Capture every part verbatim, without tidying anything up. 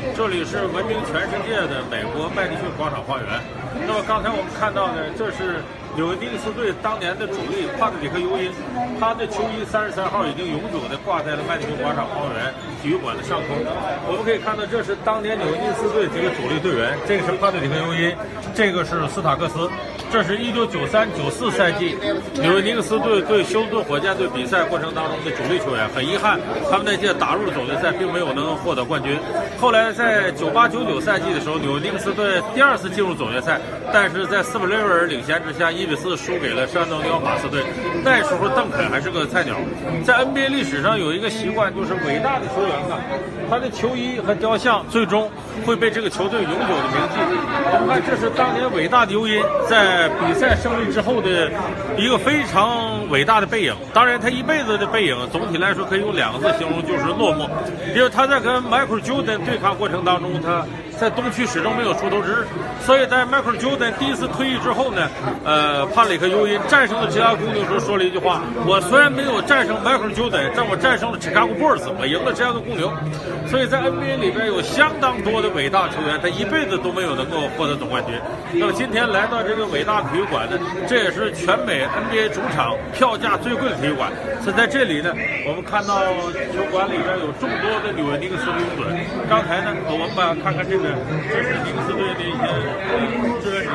这里是闻名全世界的美国麦迪逊广场花园。那么刚才我们看到呢，这是纽约尼克斯队当年的主力帕特里克·尤因，他的球衣三十三号已经永久的挂在了麦迪逊广场花园体育馆的上空。我们可以看到，这是当年纽约尼克斯队几个主力队员，这个是帕特里克·尤因，这个是斯塔克斯。这是一九九三九四赛季纽约尼克斯队对休斯顿火箭队比赛过程当中的主力球员。很遗憾，他们那届打入了总决赛，并没有能获得冠军。后来在九八九九赛季的时候，纽约尼克斯队第二次进入总决赛，但是在斯普雷维尔领衔之下，一比四输给了山东尼奥马刺队。那时候邓肯还是个菜鸟。在 N B A 历史上有一个习惯，就是伟大的球员啊，他的球衣和雕像最终会被这个球队永久的铭记。我们看，这是当年伟大的尤因在比赛胜利之后的一个非常伟大的背影。当然，他一辈子的背影，总体来说可以用两个字形容，就是落寞。因为他在跟 Michael Jordan 对抗过程当中，他在东区始终没有出头之日。所以在 Michael Jordan 第一次退役之后呢，呃，帕里克尤因战胜了芝加哥公牛时候说了一句话：我虽然没有战胜 Michael Jordan， 但我战胜了 Chicago Bulls， 我赢了芝加哥公牛。所以在 N B A 里边有相当多的伟大球员，他一辈子都没有能够获得总冠军。那么今天来到这个伟大体育馆呢，这也是全美 N B A 主场票价最贵的体育馆。所以在这里呢，我们看到球馆里边有众多的纽约尼克斯拥趸。刚才呢，我们把看看这个，这是尼克斯队的一些志愿者。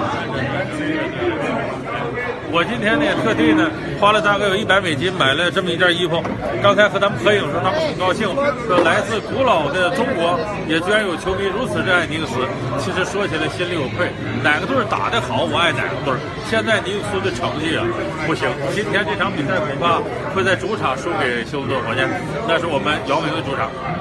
我今天呢也特地呢花了大概有一百美金买了这么一件衣服。刚才和他们合影的时候，他们很高兴，说来自古老的中国也居然有球迷如此热爱尼克斯。其实说起来心里有愧，哪个队打得好，我爱哪个队。现在尼克斯的成绩啊不行，今天这场比赛恐怕会在主场输给休斯顿火箭，那是我们姚明的主场。